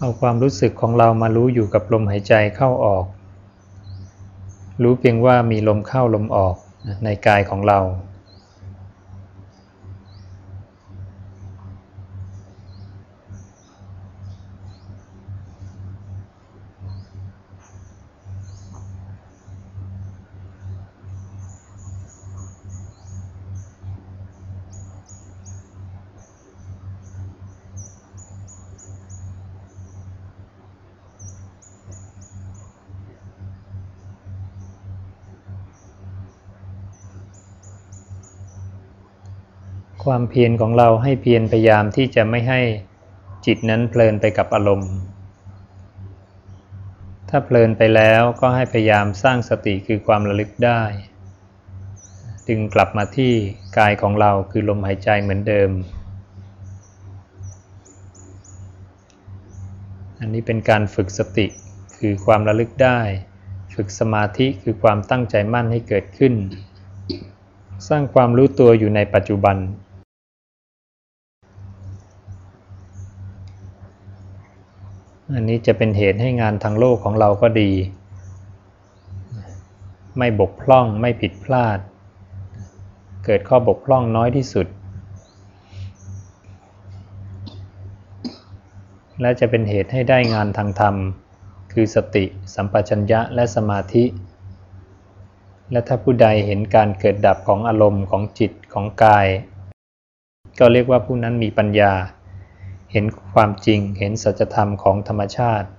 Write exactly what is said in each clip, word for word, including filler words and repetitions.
เอาความรู้สึกของเรามารู้อยู่กับลมหายใจเข้าออกรู้เพียงว่ามีลมเข้าลมออกในกายของเราความเพียรของเราให้เพียรพยายามที่จะไม่ให้จิตนั้นเพลินไปกับอารมณ์ถ้าเพลินไปแล้วก็ให้พยายามสร้างสติคือความระลึกได้ดึงกลับมาที่กายของเราคือลมหายใจเหมือนเดิมอันนี้เป็นการฝึกสติคือความระลึกได้ฝึกสมาธิคือความตั้งใจมั่นให้เกิดขึ้นสร้างความรู้ตัวอยู่ในปัจจุบันอันนี้จะเป็นเหตุให้งานทางโลกของเราก็ดีไม่บกพร่องไม่ผิดพลาดเกิดข้อบกพร่องน้อยที่สุดและจะเป็นเหตุให้ได้งานทางธรรมคือสติสัมปชัญญะและสมาธิและถ้าผู้ใดเห็นการเกิดดับของอารมณ์ของจิตของกายก็เรียกว่าผู้นั้นมีปัญญาเห็นความจริงเห็นสัจธรรมของธรรมชาติ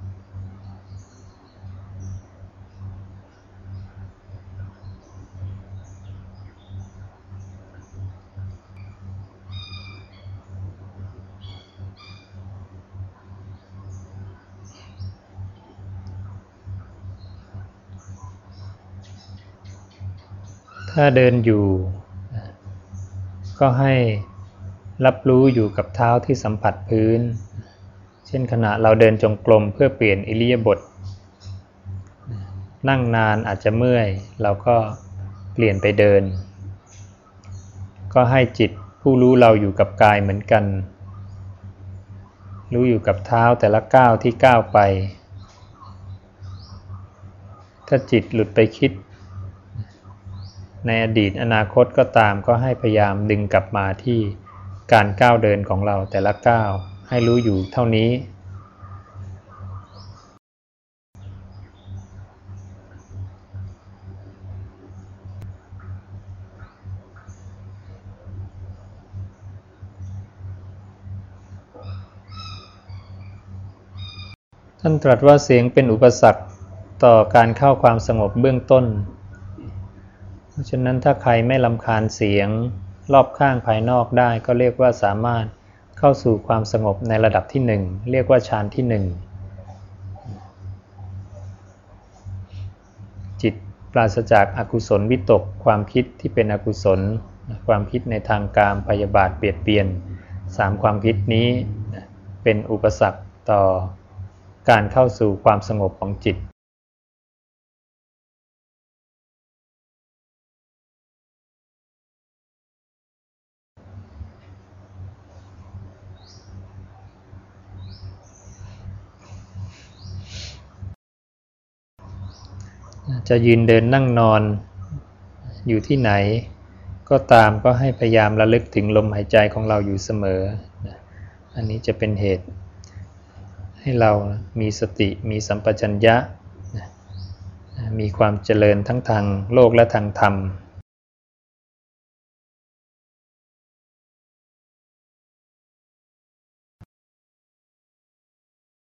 ถ้าเดินอยู่ก็ให้รับรู้อยู่กับเท้าที่สัมผัสพื้นเช่นขณะเราเดินจงกรมเพื่อเปลี่ยนอิริยาบถนั่งนานอาจจะเมื่อยเราก็เปลี่ยนไปเดินก็ให้จิตผู้รู้เราอยู่กับกายเหมือนกันรู้อยู่กับเท้าแต่ละก้าวที่ก้าวไปถ้าจิตหลุดไปคิดในอดีตอนาคตก็ตามก็ให้พยายามดึงกลับมาที่การก้าวเดินของเราแต่ละก้าวให้รู้อยู่เท่านี้ท่านตรัสว่าเสียงเป็นอุปสรรคต่อการเข้าความสงบเบื้องต้นเพราะฉะนั้นถ้าใครไม่รำคาญเสียงรอบข้างภายนอกได้ก็เรียกว่าสามารถเข้าสู่ความสงบในระดับที่หนึ่งเรียกว่าฌานที่หนึ่งจิตปราศจากอกุศลวิตกความคิดที่เป็นอกุศลความคิดในทางกามพยาบาทเบียดเบียนสามความคิดนี้เป็นอุปสรรคต่อการเข้าสู่ความสงบของจิตจะยืนเดินนั่งนอนอยู่ที่ไหนก็ตามก็ให้พยายามระลึกถึงลมหายใจของเราอยู่เสมออันนี้จะเป็นเหตุให้เรามีสติมีสัมปชัญญะมีความเจริญทั้งทางโลกและทางธรรม